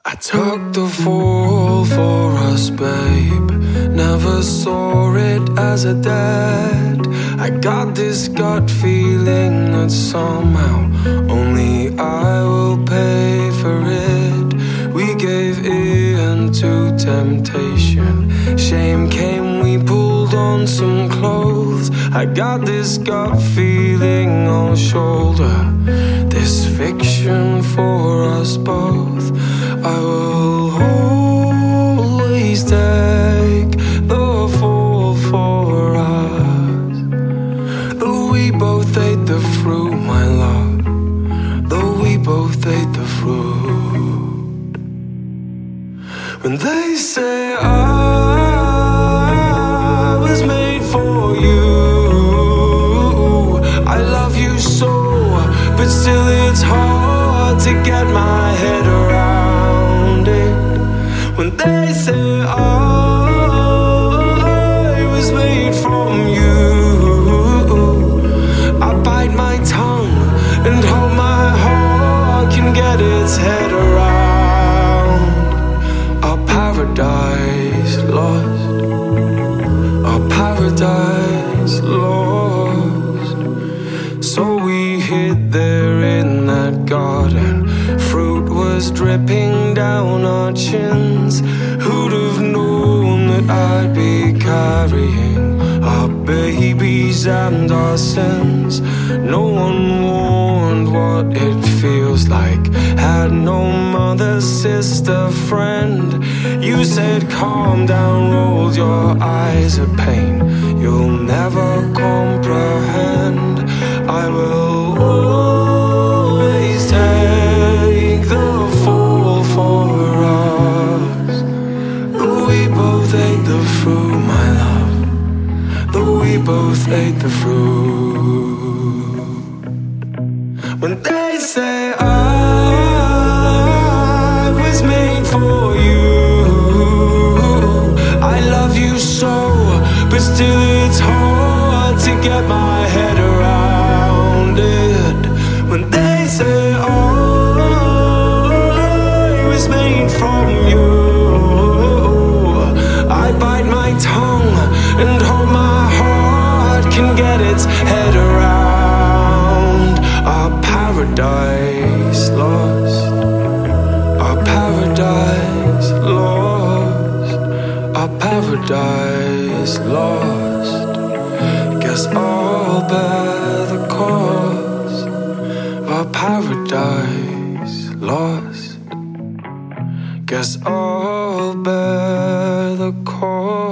I took the fall for us, babe. Never saw it as a debt. I got this gut feeling that somehow only I will pay for it. We gave in to temptation. Shame came, we pulled on some clothes. I got this gut feeling I'll shoulder this fiction for us both. I will always take the fall for us. Though we both ate the fruit, my love. Though we both ate the fruit. When they say I was made for you, I love you so, but still it's hard to get my head around it. When they say I was made from you, I bite my tongue and hope my heart can get its head around our paradise lost, our paradise lost. So we hid there in that garden. Fruit was dripping down our chins. Who'd have known that I'd be carrying our babies and our sins? No one warned what it feels like. Had no mother, sister, friend. You said calm down, rolled your eyes of pain. You'll never comprehend. I will always take the fall for us. Though we both ate the fruit, my love. Though we both ate the fruit. When they say I was made for you, I love you so, but still it's hard to get my head around it. When they say I was made from you, I bite my tongue and hope my heart can get its head around our paradise lost, our paradise lost, our paradise lost. Guess I'll bear the cost of our paradise lost. Guess I'll bear the cost